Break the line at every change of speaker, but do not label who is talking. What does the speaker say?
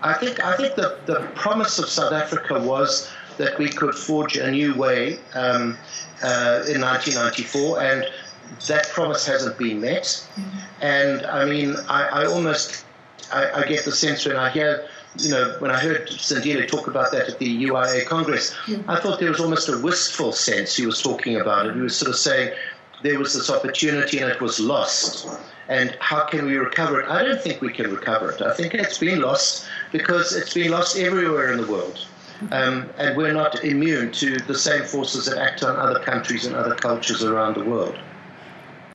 I think the promise of South Africa was that we could forge a new way in 1994, and that promise hasn't been met. Mm-hmm. And I mean, I get the sense when I hear, when I heard Sandile talk about that at the UIA Congress, I thought there was almost a wistful sense he was talking about it. He was sort of saying there was this opportunity and it was lost. And how can we recover it? I don't think we can recover it. I think it's been lost because it's been lost everywhere in the world. And we're not immune to the same forces that act on other countries and other cultures around the world.